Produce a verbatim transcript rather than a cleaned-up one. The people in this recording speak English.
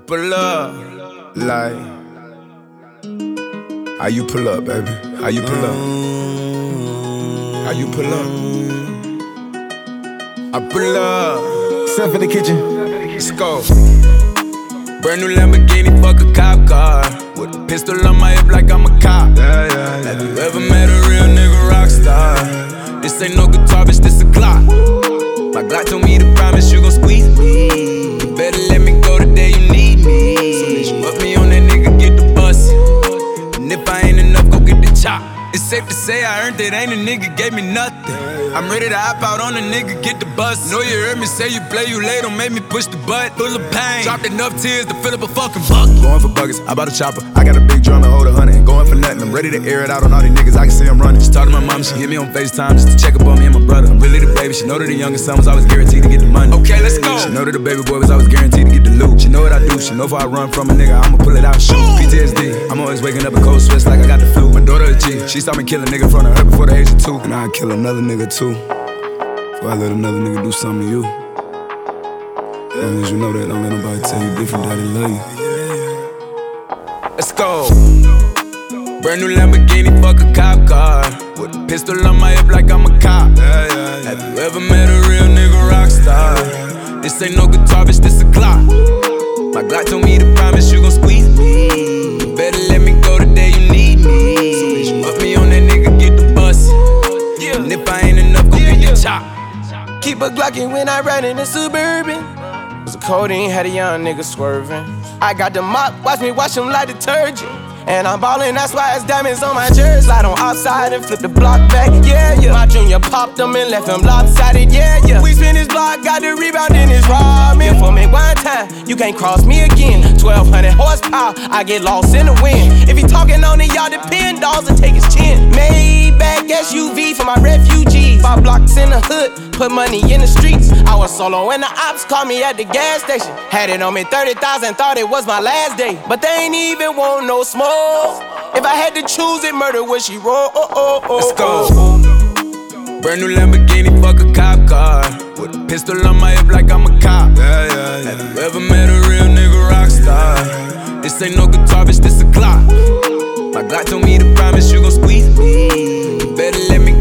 pull up. Like, how you pull up, baby? How you pull up? How you pull up? I pull up. Step in the kitchen. Let's go. Brand new Lamborghini, fuck a cop car. With a pistol on my hip like I'm a cop. Yeah, yeah, yeah. Have you ever met a real nigga rock star? This ain't no guitar, bitch, this a Glock. My Glock told me to promise you gon' squeeze me. You better let me go the day you need me. So bitch, put me on that nigga, get the bus. And if I ain't enough, go get the chop. It's safe to say I earned it, ain't a nigga gave me nothing. I'm ready to hop out on a nigga, get the bus. Know you heard me say you play, you late, don't make me push the butt. Full of pain, dropped enough tears to fill up a fucking bucket. Going for buggers, I bought a chopper. I got a big drum and hold a hundred. Going for nothing, I'm ready to air it out on all these niggas, I can see I'm running. She talked to my mom, she hit me on FaceTime just to check up on me and my brother. I'm really the baby, she know that the youngest son was always guaranteed to get the money. Okay, let's go. She know that the baby boy was always guaranteed to get the loot. She know what I do, she know if I run from a nigga, I'ma pull it out, shoot. P T S D, I'm always waking up in cold sweats like I got the flu. My daughter a G, she saw me kill a nigga in front of her before the age of two. And I'd kill another nigga too, before I let another nigga do something to you. As long as you know that, don't let nobody tell you different, daddy love you. Let's go. Brand new Lamborghini, fuck a cop car. With a pistol on my hip like I'm a cop. Yeah, yeah, yeah. Have you ever met a real nigga rock star? This ain't no guitar, bitch, this a Glock. My Glock told me to promise you gon' squeeze me. You better let me go the day you need me. So bitch, put me on that nigga, get the bus. Yeah. And if I ain't enough, go yeah, get yeah. the chop. Keep a Glockin' when I ride in the Suburban. Cause the codeine had a young nigga swerving. I got the mop, watch me wash him like detergent. And I'm ballin', that's why it's diamonds on my jersey. Slide on outside and flip the block back, yeah, yeah. My junior popped him and left him lopsided, yeah, yeah. We spin his block, got the rebound in his ramen. For me one time, you can't cross me again. twelve hundred horsepower, I get lost in the wind. If he talking on it, y'all depend, dolls and take his chin. Maybach S U V for my refugees. Five blocks in the hood, put money in the streets. I was solo and the ops called me at the gas station. Had it on me thirty thousand, thought it was my last day. But they ain't even want no smoke. If I had to choose it, murder would she roll? Oh, oh, oh, Let's go. Brand new Lamborghini, fuck a cop car. With a pistol on my hip like I'm a cop. Yeah, yeah, yeah. Have you ever met a real nigga rock star? This ain't no guitar, bitch, this a Glock. My Glock told me to promise you gon' squeeze me. You better let me